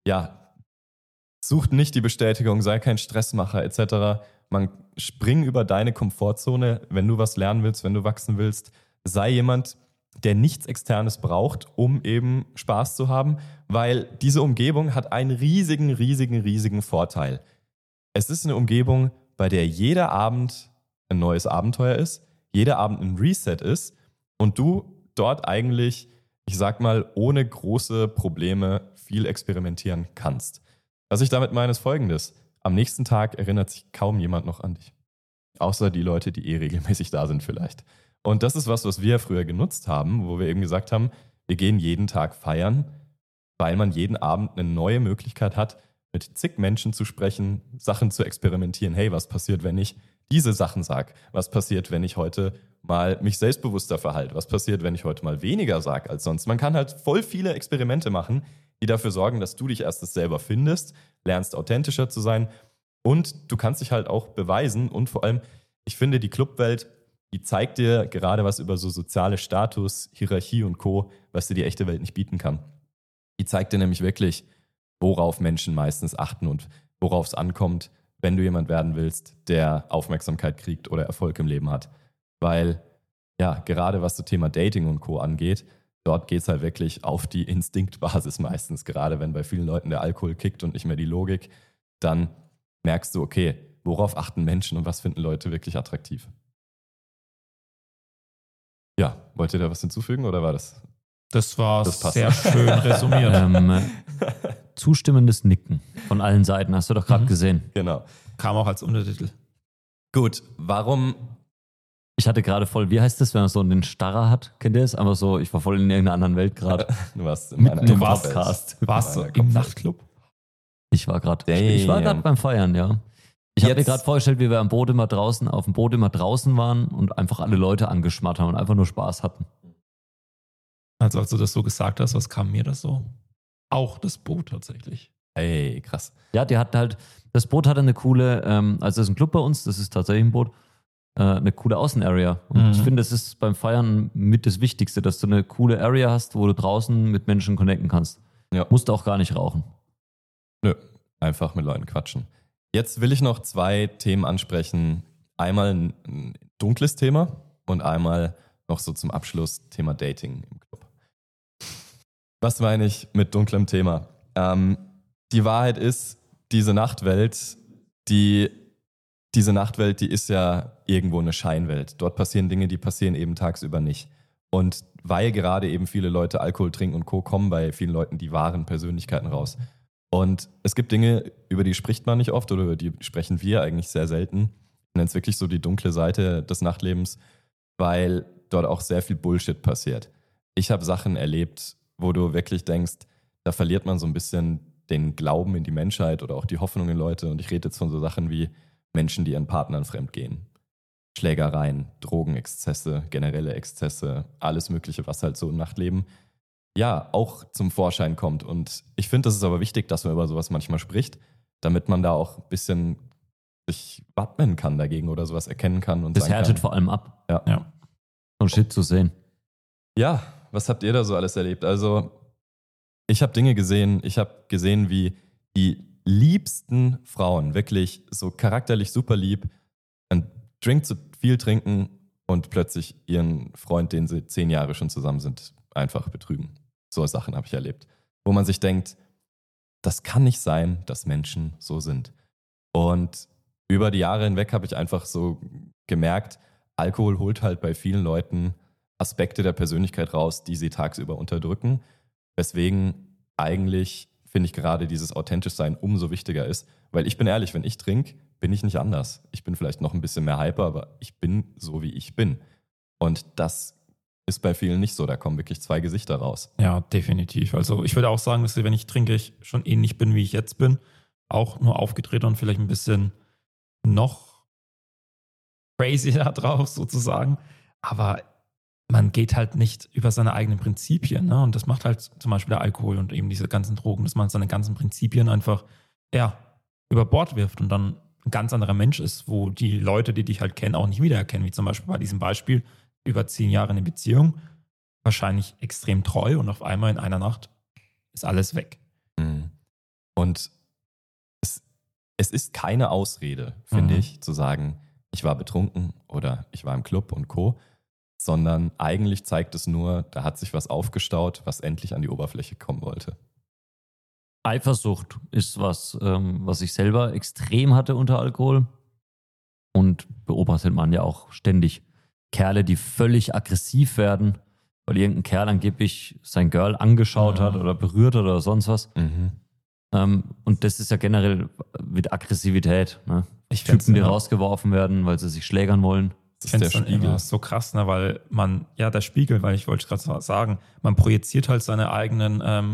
sucht nicht die Bestätigung, sei kein Stressmacher etc. Spring über deine Komfortzone, wenn du was lernen willst, wenn du wachsen willst. Sei jemand, der nichts Externes braucht, um eben Spaß zu haben, weil diese Umgebung hat einen riesigen Vorteil. Es ist eine Umgebung, bei der jeder Abend ein neues Abenteuer ist, jeder Abend ein Reset ist und du dort eigentlich, ich sag mal, ohne große Probleme viel experimentieren kannst. Was ich damit meine, ist Folgendes. Am nächsten Tag erinnert sich kaum jemand noch an dich. Außer die Leute, die regelmäßig da sind vielleicht. Und das ist was wir früher genutzt haben, wo wir eben gesagt haben, wir gehen jeden Tag feiern, weil man jeden Abend eine neue Möglichkeit hat, mit zig Menschen zu sprechen, Sachen zu experimentieren. Hey, was passiert, wenn ich diese Sachen sage? Was passiert, wenn ich heute mal mich selbstbewusster verhalte? Was passiert, wenn ich heute mal weniger sage als sonst? Man kann halt voll viele Experimente machen, die dafür sorgen, dass du dich erst selber findest, lernst authentischer zu sein und du kannst dich halt auch beweisen und vor allem, ich finde, die Clubwelt, die zeigt dir gerade was über so soziale Status, Hierarchie und Co., was dir die echte Welt nicht bieten kann. Die zeigt dir nämlich wirklich, worauf Menschen meistens achten und worauf es ankommt, wenn du jemand werden willst, der Aufmerksamkeit kriegt oder Erfolg im Leben hat. Weil, gerade was das Thema Dating und Co. angeht, dort geht es halt wirklich auf die Instinktbasis meistens. Gerade wenn bei vielen Leuten der Alkohol kickt und nicht mehr die Logik, dann merkst du, okay, worauf achten Menschen und was finden Leute wirklich attraktiv? Ja, wollt ihr da was hinzufügen oder war das? Das war sehr schön resümiert. Zustimmendes Nicken von allen Seiten, hast du doch gerade gesehen. Genau. Kam auch als Untertitel. Gut, warum? Ich hatte gerade voll, wie heißt das, wenn man so einen Starrer hat? Kennt ihr das? Einfach so, ich war voll in irgendeiner anderen Welt gerade. Du warst in meiner Podcast. Warst du im Nachtclub? Ich war gerade beim Feiern, ja. Ich habe mir gerade vorgestellt, wie wir auf dem Boot immer draußen waren und einfach alle Leute angeschmarrt haben und einfach nur Spaß hatten. Also als du das so gesagt hast, was kam mir das so? Auch das Boot tatsächlich. Hey, krass. Ja, das Boot hatte eine coole, also das ist ein Club bei uns, das ist tatsächlich ein Boot, eine coole Außenarea. Und ich finde, das ist beim Feiern mit das Wichtigste, dass du eine coole Area hast, wo du draußen mit Menschen connecten kannst. Ja. Musst auch gar nicht rauchen. Nö, einfach mit Leuten quatschen. Jetzt will ich noch 2 Themen ansprechen. Einmal ein dunkles Thema und einmal noch so zum Abschluss Thema Dating im Club. Was meine ich mit dunklem Thema? Die Wahrheit ist, diese Nachtwelt, die ist ja irgendwo eine Scheinwelt. Dort passieren Dinge, die passieren eben tagsüber nicht. Und weil gerade eben viele Leute Alkohol trinken und Co., kommen bei vielen Leuten die wahren Persönlichkeiten raus. Und es gibt Dinge, über die spricht man nicht oft oder über die sprechen wir eigentlich sehr selten. Ich nenne es wirklich so die dunkle Seite des Nachtlebens, weil dort auch sehr viel Bullshit passiert. Ich habe Sachen erlebt, wo du wirklich denkst, da verliert man so ein bisschen den Glauben in die Menschheit oder auch die Hoffnung in Leute. Und ich rede jetzt von so Sachen wie Menschen, die ihren Partnern fremdgehen, Schlägereien, Drogenexzesse, generelle Exzesse, alles Mögliche, was halt so im Nachtleben auch zum Vorschein kommt. Und ich finde, das ist aber wichtig, dass man über sowas manchmal spricht, damit man da auch ein bisschen sich wappnen kann dagegen oder sowas erkennen kann. Und Das sagen härtet kann, vor allem ab, Ja. so Shit zu sehen. ja, was habt ihr da so alles erlebt? Also, ich habe Dinge gesehen, ich habe gesehen, wie die liebsten Frauen, wirklich so charakterlich super lieb, einen Drink zu viel trinken und plötzlich ihren Freund, den sie 10 Jahre schon zusammen sind, einfach betrügen. So Sachen habe ich erlebt. Wo man sich denkt, das kann nicht sein, dass Menschen so sind. Und über die Jahre hinweg habe ich einfach so gemerkt, Alkohol holt halt bei vielen Leuten Aspekte der Persönlichkeit raus, die sie tagsüber unterdrücken. Weswegen eigentlich, finde ich, gerade dieses Authentischsein umso wichtiger ist. Weil ich bin ehrlich, wenn ich trinke, bin ich nicht anders. Ich bin vielleicht noch ein bisschen mehr hyper, aber ich bin so, wie ich bin. Und das ist bei vielen nicht so. Da kommen wirklich 2 Gesichter raus. Ja, definitiv. Also ich würde auch sagen, dass wenn ich trinke, ich schon ähnlich bin, wie ich jetzt bin. Auch nur aufgedreht und vielleicht ein bisschen noch crazier drauf sozusagen. Aber man geht halt nicht über seine eigenen Prinzipien. Ne? Und das macht halt zum Beispiel der Alkohol und eben diese ganzen Drogen, dass man seine ganzen Prinzipien einfach über Bord wirft und dann ein ganz anderer Mensch ist, wo die Leute, die dich halt kennen, auch nicht wiedererkennen. Wie zum Beispiel bei diesem Beispiel, über 10 Jahre eine Beziehung, wahrscheinlich extrem treu und auf einmal in einer Nacht ist alles weg. Und es ist keine Ausrede, finde ich, zu sagen, ich war betrunken oder ich war im Club und Co., sondern eigentlich zeigt es nur, da hat sich was aufgestaut, was endlich an die Oberfläche kommen wollte. Eifersucht ist was ich selber extrem hatte unter Alkohol und beobachtet man ja auch ständig. Kerle, die völlig aggressiv werden, weil irgendein Kerl angeblich sein Girl angeschaut hat oder berührt hat oder sonst was. Und das ist ja generell mit Aggressivität. Ne? Typen, die rausgeworfen werden, weil sie sich schlägern wollen. Ich finde es dann immer so krass, ne, weil man, der Spiegel, weil ich wollte gerade sagen, man projiziert halt seine eigenen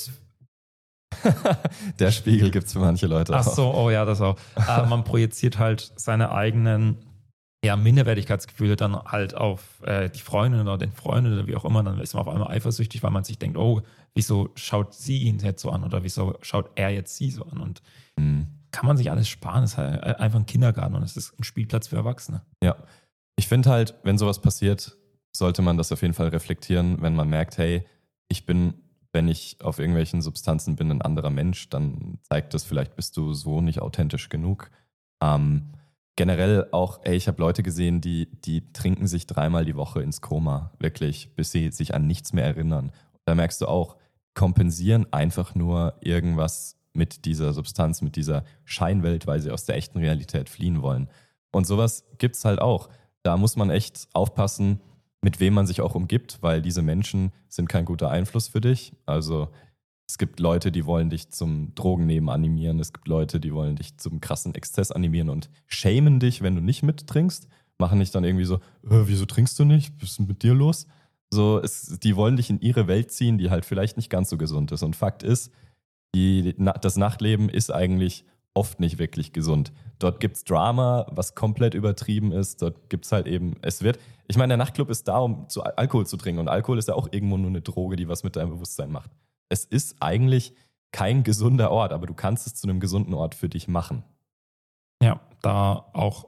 Der Spiegel gibt es für manche Leute auch. Ach so, oh ja, das auch. Man projiziert halt seine eigenen Minderwertigkeitsgefühle dann halt auf die Freundin oder den Freund oder wie auch immer. Dann ist man auf einmal eifersüchtig, weil man sich denkt, oh, wieso schaut sie ihn jetzt so an oder wieso schaut er jetzt sie so an? Und kann man sich alles sparen. Es ist halt einfach ein Kindergarten und es ist ein Spielplatz für Erwachsene. Ja, ich finde halt, wenn sowas passiert, sollte man das auf jeden Fall reflektieren, wenn man merkt, hey, wenn ich auf irgendwelchen Substanzen bin, ein anderer Mensch, dann zeigt das vielleicht, bist du so nicht authentisch genug. Generell auch, ich habe Leute gesehen, die trinken sich 3-mal die Woche ins Koma, wirklich, bis sie sich an nichts mehr erinnern. Da merkst du auch, kompensieren einfach nur irgendwas mit dieser Substanz, mit dieser Scheinwelt, weil sie aus der echten Realität fliehen wollen. Und sowas gibt's halt auch. Da muss man echt aufpassen, mit wem man sich auch umgibt, weil diese Menschen sind kein guter Einfluss für dich. Also es gibt Leute, die wollen dich zum Drogennehmen animieren. Es gibt Leute, die wollen dich zum krassen Exzess animieren und schämen dich, wenn du nicht mittrinkst. Machen dich dann irgendwie so, wieso trinkst du nicht? Was ist denn mit dir los? So, die wollen dich in ihre Welt ziehen, die halt vielleicht nicht ganz so gesund ist. Und Fakt ist, das Nachtleben ist eigentlich oft nicht wirklich gesund. Dort gibt es Drama, was komplett übertrieben ist. Dort gibt es halt eben, ich meine, der Nachtclub ist da, um Alkohol zu trinken. Und Alkohol ist ja auch irgendwo nur eine Droge, die was mit deinem Bewusstsein macht. Es ist eigentlich kein gesunder Ort, aber du kannst es zu einem gesunden Ort für dich machen. Ja, da auch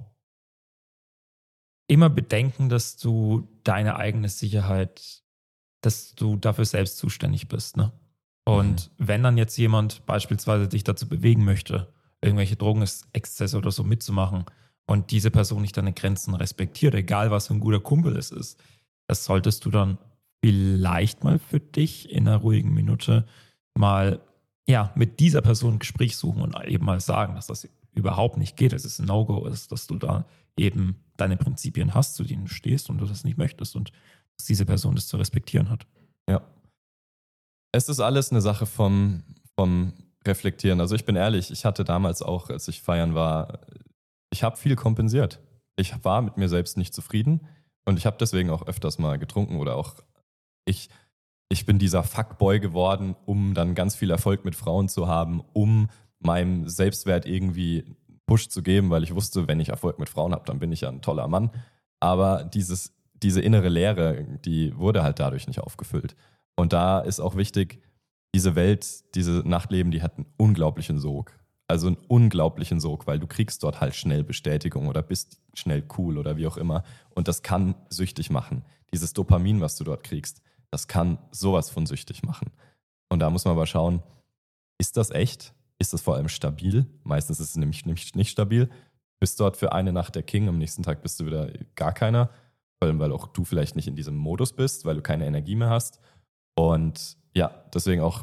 immer bedenken, dass du deine eigene Sicherheit, dass du dafür selbst zuständig bist. Ne? Und wenn dann jetzt jemand beispielsweise dich dazu bewegen möchte, irgendwelche Drogenexzesse oder so mitzumachen und diese Person nicht deine Grenzen respektiert, egal was für ein guter Kumpel es ist, das solltest du dann vielleicht mal für dich in einer ruhigen Minute mal mit dieser Person ein Gespräch suchen und eben mal sagen, dass das überhaupt nicht geht, dass es ein No-Go ist, dass du da eben deine Prinzipien hast, zu denen du stehst und du das nicht möchtest und dass diese Person das zu respektieren hat. Ja. Es ist alles eine Sache vom Reflektieren. Also ich bin ehrlich, ich hatte damals auch, als ich feiern war, ich habe viel kompensiert. Ich war mit mir selbst nicht zufrieden und ich habe deswegen auch öfters mal getrunken oder auch ich bin dieser Fuckboy geworden, um dann ganz viel Erfolg mit Frauen zu haben, um meinem Selbstwert irgendwie Push zu geben, weil ich wusste, wenn ich Erfolg mit Frauen habe, dann bin ich ja ein toller Mann. Aber diese innere Leere, die wurde halt dadurch nicht aufgefüllt. Und da ist auch wichtig, diese Welt, diese Nachtleben, die hat einen unglaublichen Sog. Also einen unglaublichen Sog, weil du kriegst dort halt schnell Bestätigung oder bist schnell cool oder wie auch immer. Und das kann süchtig machen. Dieses Dopamin, was du dort kriegst, das kann sowas von süchtig machen. Und da muss man aber schauen, ist das echt? Ist das vor allem stabil? Meistens ist es nämlich nicht stabil. Bist dort für eine Nacht der King, am nächsten Tag bist du wieder gar keiner, vor allem weil auch du vielleicht nicht in diesem Modus bist, weil du keine Energie mehr hast. Und ja, deswegen auch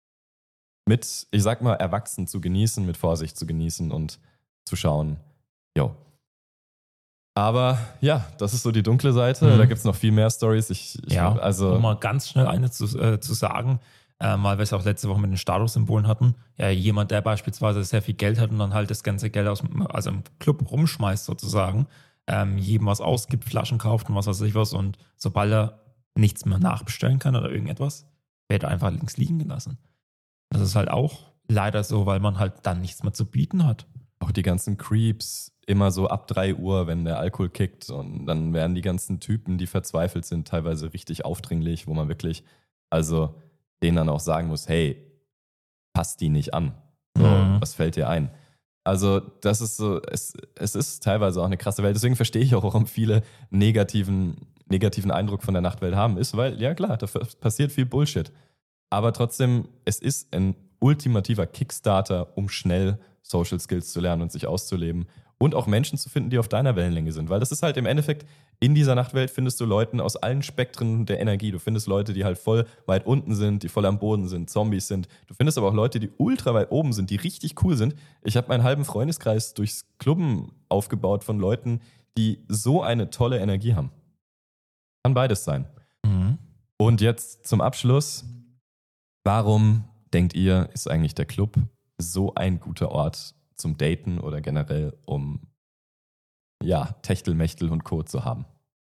mit, ich sag mal, erwachsen zu genießen, mit Vorsicht zu genießen und zu schauen, jo. Aber ja, das ist so die dunkle Seite. Da gibt es noch viel mehr Stories. Um mal ganz schnell eine zu sagen, weil wir es auch letzte Woche mit den Statussymbolen hatten. Ja, jemand, der beispielsweise sehr viel Geld hat und dann halt das ganze Geld im Club rumschmeißt sozusagen, jedem was ausgibt, Flaschen kauft und was weiß ich was, und sobald er nichts mehr nachbestellen kann oder irgendetwas, wird er einfach links liegen gelassen. Das ist halt auch leider so, weil man halt dann nichts mehr zu bieten hat. Auch die ganzen Creeps, immer so ab 3 Uhr, wenn der Alkohol kickt, und dann werden die ganzen Typen, die verzweifelt sind, teilweise richtig aufdringlich, wo man wirklich, also denen dann auch sagen muss, hey, passt die nicht an. So, was fällt dir ein? Also das ist so, es ist teilweise auch eine krasse Welt. Deswegen verstehe ich auch, warum viele negativen Eindruck von der Nachtwelt haben. Ist, weil, ja klar, da passiert viel Bullshit. Aber trotzdem, es ist ein ultimativer Kickstarter, um schnell Social Skills zu lernen und sich auszuleben und auch Menschen zu finden, die auf deiner Wellenlänge sind. Weil das ist halt im Endeffekt, in dieser Nachtwelt findest du Leute aus allen Spektren der Energie. Du findest Leute, die halt voll weit unten sind, die voll am Boden sind, Zombies sind. Du findest aber auch Leute, die ultra weit oben sind, die richtig cool sind. Ich habe meinen halben Freundeskreis durchs Clubben aufgebaut von Leuten, die so eine tolle Energie haben. Kann beides sein. Und jetzt zum Abschluss. Warum, denkt ihr, ist eigentlich der Club so ein guter Ort zum Daten oder generell, um Techtelmechtel und Co. zu haben?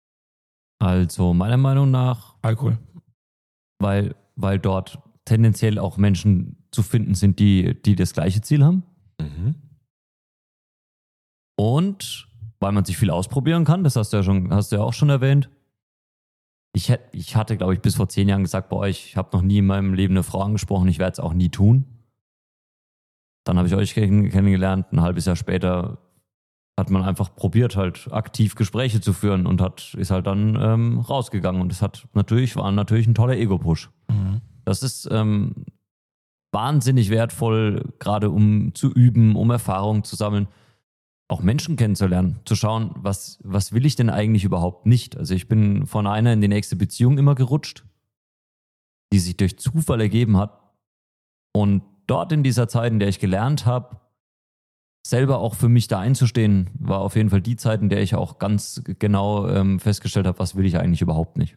Also meiner Meinung nach Alkohol. Weil dort tendenziell auch Menschen zu finden sind, die das gleiche Ziel haben. Und weil man sich viel ausprobieren kann, das hast du ja auch schon erwähnt. Ich hatte, glaube ich, bis vor 10 Jahren gesagt, ich habe noch nie in meinem Leben eine Frau angesprochen, ich werde es auch nie tun. Dann habe ich euch kennengelernt, ein halbes Jahr später hat man einfach probiert, halt aktiv Gespräche zu führen und ist halt dann rausgegangen. Und das war natürlich ein toller Ego-Push. Das ist wahnsinnig wertvoll, gerade um zu üben, um Erfahrungen zu sammeln, auch Menschen kennenzulernen, zu schauen, was will ich denn eigentlich überhaupt nicht. Also ich bin von einer in die nächste Beziehung immer gerutscht, die sich durch Zufall ergeben hat. Und dort in dieser Zeit, in der ich gelernt habe, selber auch für mich da einzustehen, war auf jeden Fall die Zeit, in der ich auch ganz genau festgestellt habe, was will ich eigentlich überhaupt nicht.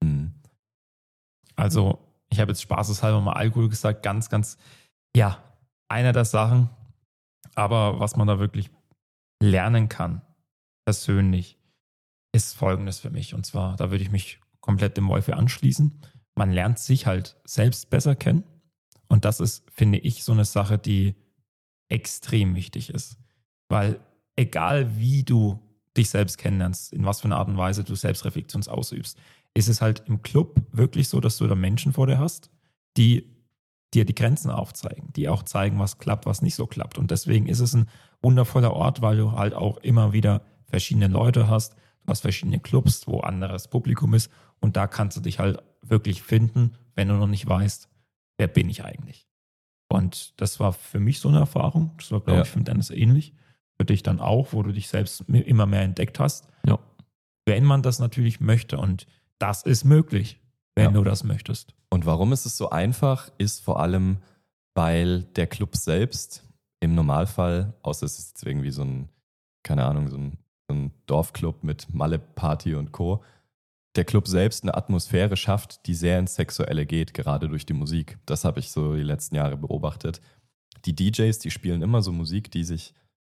Also ich habe jetzt spaßeshalber mal Alkohol gesagt, ganz, ganz, einer der Sachen, aber was man da wirklich lernen kann, persönlich, ist Folgendes für mich. Und zwar, da würde ich mich komplett dem Wolfi anschließen. Man lernt sich halt selbst besser kennen. Und das ist, finde ich, so eine Sache, die extrem wichtig ist. Weil egal wie du dich selbst kennenlernst, in was für einer Art und Weise du Selbstreflexion ausübst, ist es halt im Club wirklich so, dass du da Menschen vor dir hast, die dir die Grenzen aufzeigen, die auch zeigen, was klappt, was nicht so klappt. Und deswegen ist es ein wundervoller Ort, weil du halt auch immer wieder verschiedene Leute hast, du hast verschiedene Clubs, wo anderes Publikum ist, und da kannst du dich halt wirklich finden, wenn du noch nicht weißt, wer bin ich eigentlich. Und das war für mich so eine Erfahrung, das war, glaube ich, für Dennis ähnlich, für dich dann auch, wo du dich selbst immer mehr entdeckt hast. Ja. Wenn man das natürlich möchte, und das ist möglich, wenn du das möchtest. Und warum ist es so einfach, ist vor allem, weil der Club selbst im Normalfall, außer es ist jetzt irgendwie so ein, keine Ahnung, so ein Dorfclub mit Malle-Party und Co., der Club selbst eine Atmosphäre schafft, die sehr ins Sexuelle geht, gerade durch die Musik. Das habe ich so die letzten Jahre beobachtet. Die DJs, die spielen immer so Musik, die sich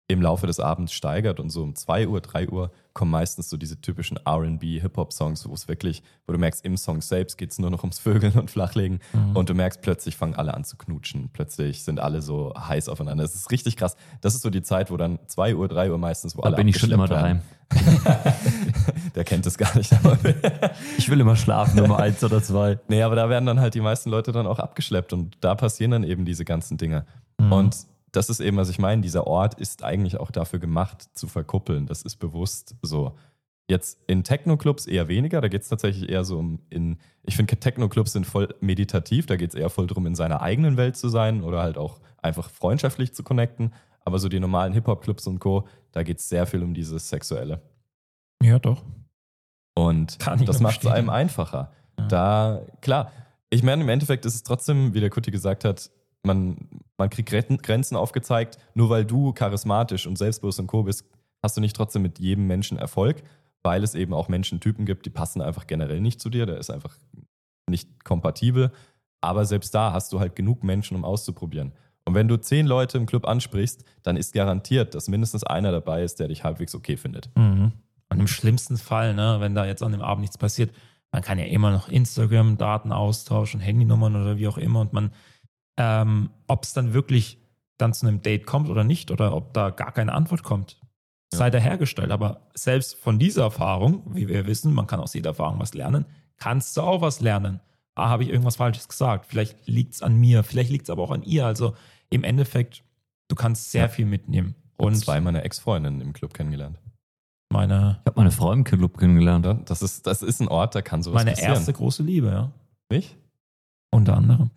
im Laufe des Abends steigert und so um 2 Uhr, 3 Uhr kommen meistens so diese typischen R&B, Hip-Hop-Songs, wo du merkst, im Song selbst geht es nur noch ums Vögeln und Flachlegen und du merkst, plötzlich fangen alle an zu knutschen. Plötzlich sind alle so heiß aufeinander. Das ist richtig krass. Das ist so die Zeit, wo dann 2 Uhr, 3 Uhr meistens, wo alle Da bin ich schon immer abgeschleppt daheim. Der kennt es gar nicht. Ich will immer schlafen, Nummer 1 oder 2. Nee, aber da werden dann halt die meisten Leute dann auch abgeschleppt und da passieren dann eben diese ganzen Dinge. Und das ist eben, was ich meine, dieser Ort ist eigentlich auch dafür gemacht, zu verkuppeln. Das ist bewusst so. Jetzt in Techno-Clubs eher weniger, da geht es tatsächlich eher so ich finde Techno-Clubs sind voll meditativ, da geht es eher voll darum, in seiner eigenen Welt zu sein oder halt auch einfach freundschaftlich zu connecten. Aber so die normalen Hip-Hop-Clubs und Co., da geht es sehr viel um dieses Sexuelle. Ja, doch. Und das macht es einem einfacher. Ja. Da, klar, ich meine, im Endeffekt ist es trotzdem, wie der Kutti gesagt hat, man kriegt Grenzen aufgezeigt. Nur weil du charismatisch und selbstbewusst und Co. bist, hast du nicht trotzdem mit jedem Menschen Erfolg, weil es eben auch Menschentypen gibt, die passen einfach generell nicht zu dir. Der ist einfach nicht kompatibel. Aber selbst da hast du halt genug Menschen, um auszuprobieren. Und wenn du 10 Leute im Club ansprichst, dann ist garantiert, dass mindestens einer dabei ist, der dich halbwegs okay findet. Und im schlimmsten Fall, ne, wenn da jetzt an dem Abend nichts passiert, man kann ja immer noch Instagram-Daten austauschen, Handynummern oder wie auch immer und man ob es dann wirklich dann zu einem Date kommt oder nicht oder ob da gar keine Antwort kommt, sei dahergestellt. Aber selbst von dieser Erfahrung, wie wir wissen, man kann aus jeder Erfahrung was lernen, kannst du auch was lernen. Habe ich irgendwas Falsches gesagt? Vielleicht liegt es an mir, vielleicht liegt es aber auch an ihr. Also im Endeffekt, du kannst sehr viel mitnehmen. Und 2 meiner Ex-Freundinnen im Club kennengelernt. Ich habe meine Frau im Club kennengelernt. Ja, das ist ein Ort, da kann sowas passieren. Meine erste große Liebe, ja. Nicht? Unter anderem.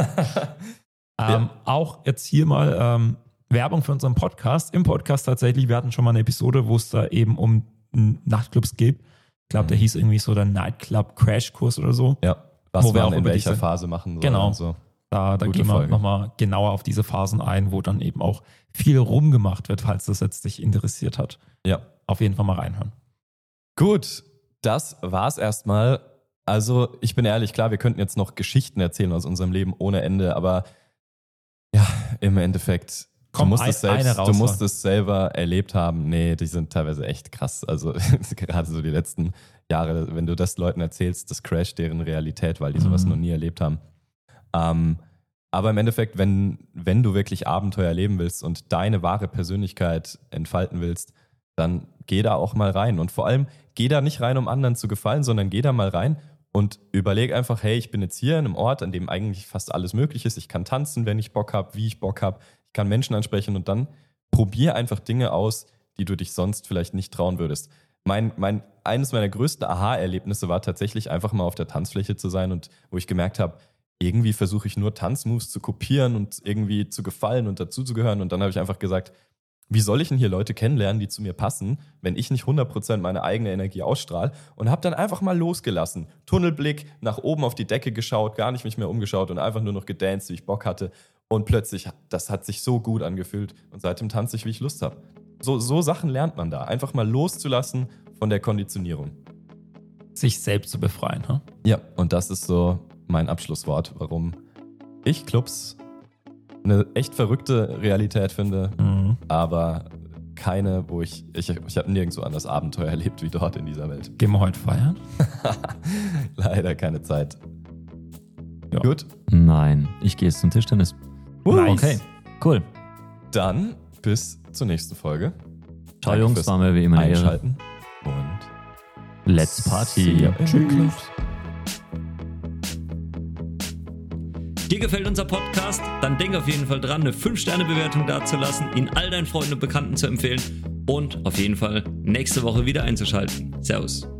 Auch jetzt hier mal Werbung für unseren Podcast. Im Podcast tatsächlich, wir hatten schon mal eine Episode, wo es da eben um Nachtclubs geht. Ich glaube, der hieß irgendwie so der Nightclub-Crash-Kurs oder so. Ja, was wir in welcher Phase machen sollen. Genau, und so. Da gehen wir nochmal genauer auf diese Phasen ein, wo dann eben auch viel rumgemacht wird, falls das jetzt dich interessiert hat. Ja. Auf jeden Fall mal reinhören. Gut, das war's erstmal. Also ich bin ehrlich, klar, wir könnten jetzt noch Geschichten erzählen aus unserem Leben ohne Ende, aber ja, im Endeffekt, du musst es selber erlebt haben. Nee, die sind teilweise echt krass. Also gerade so die letzten Jahre, wenn du das Leuten erzählst, das crasht deren Realität, weil die sowas noch nie erlebt haben. Aber im Endeffekt, wenn du wirklich Abenteuer erleben willst und deine wahre Persönlichkeit entfalten willst, dann geh da auch mal rein. Und vor allem, geh da nicht rein, um anderen zu gefallen, sondern geh da mal rein und überleg einfach, hey, ich bin jetzt hier in einem Ort, an dem eigentlich fast alles möglich ist. Ich kann tanzen, wenn ich Bock habe, wie ich Bock habe. Ich kann Menschen ansprechen und dann probier einfach Dinge aus, die du dich sonst vielleicht nicht trauen würdest. Eines meiner größten Aha-Erlebnisse war tatsächlich einfach mal auf der Tanzfläche zu sein und wo ich gemerkt habe, irgendwie versuche ich nur Tanzmoves zu kopieren und irgendwie zu gefallen und dazuzugehören. Und dann habe ich einfach gesagt, wie soll ich denn hier Leute kennenlernen, die zu mir passen, wenn ich nicht 100% meine eigene Energie ausstrahle? Und habe dann einfach mal losgelassen. Tunnelblick, nach oben auf die Decke geschaut, gar nicht mich mehr umgeschaut und einfach nur noch gedanced, wie ich Bock hatte. Und plötzlich, das hat sich so gut angefühlt und seitdem tanze ich, wie ich Lust habe. So Sachen lernt man da. Einfach mal loszulassen von der Konditionierung. Sich selbst zu befreien, ne? Ja, und das ist so mein Abschlusswort, warum ich Clubs eine echt verrückte Realität finde, aber keine, wo ich habe nirgendwo anders Abenteuer erlebt wie dort in dieser Welt. Gehen wir heute feiern? Leider keine Zeit. Ja. Gut? Nein, ich gehe jetzt zum Tischtennis. Nice. Okay, cool. Dann bis zur nächsten Folge. Ciao Danke Jungs, fürs war mir wie immer eine Ehre. Einschalten und Let's Party. See ya. Tschüss. Dir gefällt unser Podcast? Dann denk auf jeden Fall dran, eine 5-Sterne-Bewertung dazulassen, ihn all deinen Freunden und Bekannten zu empfehlen und auf jeden Fall nächste Woche wieder einzuschalten. Servus.